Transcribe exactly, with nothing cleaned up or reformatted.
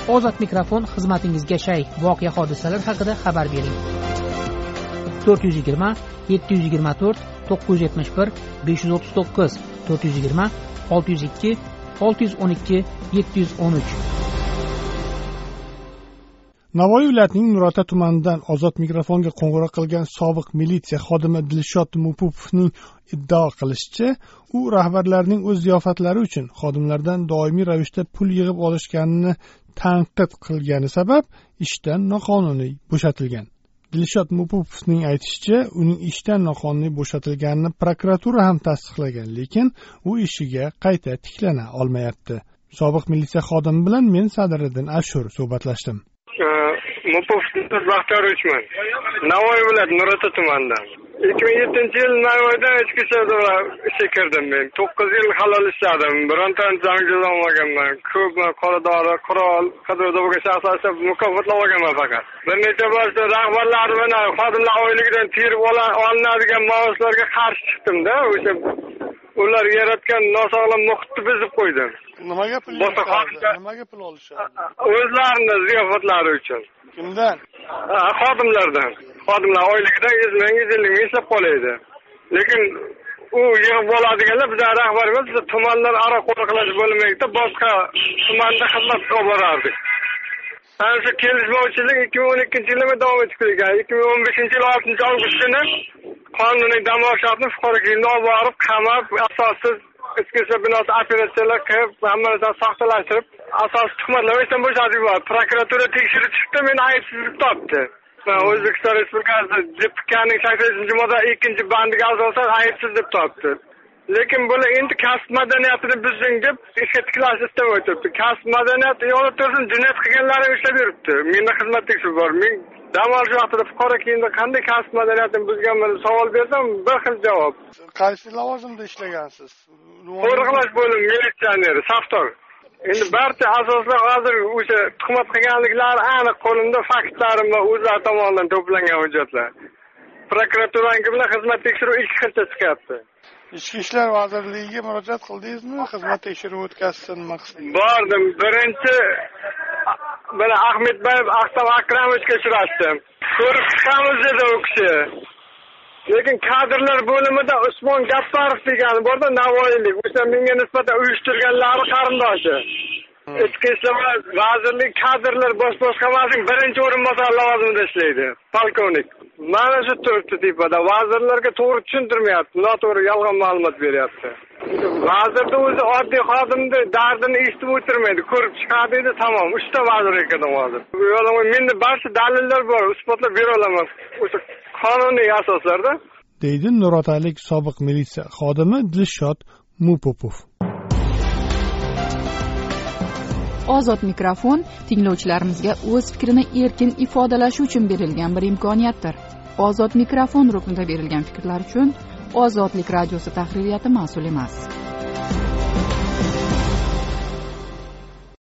Ozod mikrofon xizmatingizga shay. Voqea hodisalar haqida xabar bering. to'rt yuz yigirma yetti yuz yigirma to'rt to'qqiz yuz yetmish bir besh yuz o'ttiz to'qqiz to'rt yuz yigirma olti yuz ikki olti yuz o'n ikki yetti yuz o'n uch. Navoiy viloyatining Nurota tumanidan Ozod mikrofonga qo'ng'iroq qilgan sobiq militsiya xodimi Dilshod Mupopovning iddao qilishicha, u rahbarlarning o'z ziyofatlari uchun xodimlardan doimiy ravishda pul yig'ib olishganini tanqid qilgani sabab ishdan noqonuniy bo'shatilgan. Dilshod Mupopovning aytishicha, uning ishdan noqonuniy bo'shatilganini prokuratura ham tasdiqlagan, lekin u ishiga qayta tiklana olmayapti. Sobiq militsiya xodimi bilan men Sadiriddin Ashur suhbatlashdim. Mupopovning Baxtarovman. Navoiy viloyati Nurota tumanidan. ikki ming yettinchi yil Navoiyda ichki ishlar ishga kirdim men. to'qqiz yil halol ishladim. Birontadan jangovar olmaganman. Ko'p qoradori, qurol, qidiruvga shaxslarga mukofotlanmaganman faqat. Bir necha bor rahbarlar bilan xodimlar oyligidan terib olinadigan maoshlarga qarshi chiqdim-da, o'sha ular yaratgan nosog'lom muhitni buzib qo'ydim. Nimaga pul nimaga pul olishadi? O'zlarining ziyofatlari uchun. Kimdan? Xodimlardan. Xodimlar oyligidan yuz ming yuz ellik ming ishlab qolaydi. Lekin u yig'ib oladiganlar bizning rahbarimiz biz tumanlar aro qo'riqlash bo'lmaydi, boshqa tumanda xizmat qilib borardik. Ana shu kelishmovchilik ikki ming o'n ikkinchi yilda davom etib kelgan. ikki ming o'n beshinchi yil oltinchi avgust kuni qonuniy dam olishni fuqarolikni olib borib, qamab, asossiz ichki ishlar binosi operatsiyalar qilib, hamma narsani soxtalashtirib, asosiy tuhmatlar bo'shatib yubordi. Prokuratura tekshirib chiqdi, meni aybsizlik topdi. O'zbekiston Respublikasi D P K'ning saksoninchi modda ikkinchi bandiga asosan aybsiz deb topdi. Lekin bular endi kasb madaniyatini buzing deb ishga tiklashni istamay turibdi. Kasb madaniyati yo'li tursin, jinoyat qilganlarni ushlab yuribdi. Menda xizmat tekshiruvi bor. Men dam olish vaqtida fuqaro kiyimda qanday kasb madaniyatini buzganman savol bersam, bir xil javob. Qaysi lavozimda ishlagansiz? Qo'riqlash bo'limi militsioneri, safdor. Endi barcha asoslar hozir o'sha tuhmat qilganliklari aniq qo'limda, faktlarim va o'zlari tomonidan to'plangan hujjatlar. Prokuraturaning bilan xizmat tekshiruvi ikki xilcha chiqyapti. Ichki ishlar vazirligiga murojaat qildingizmi? Xizmat tekshiruvi o'tkazsin maqsadida. Bordim. Birinchi bana Ahmedbayev Aqtam Akramovichga uchrashdim. Ko'rib chiqamiz dedi u kishi. Lekin kadrlar bo'limida Usmon Gapparov degan borda Navoiylik. O'sha menga nisbatan uyushtirganlari qarindoshi. Ichki ishlar vazirlik kadrlar bosh boshqarmasining birinchi o'rinbosari lavozimida ishlaydi. Polkovnik. Mana shu to'rtta tipada vazirlarga to'g'ri tushuntirmayapti, noto'g'ri yolg'on ma'lumot beryapti. Vazirda o'zi oddiy xodimni dardini eshitib o'tirmaydi, ko'rib chiqadi edi, tamom. uchta vazir ekan hozir. Menda barcha dalillar bor, isbotlab bera olaman. O'sha qonuniy asoslarda. Deydi Nurotalik sobiq militsiya xodimi Dilshod Mupopov. Ozod mikrofon tinglovchilarimizga o'z fikrini erkin ifodalashi uchun berilgan bir imkoniyatdir. Ozod mikrofon ruknida berilgan fikrlar uchun Ozodlik radiosi tahririyati mas'ul emas.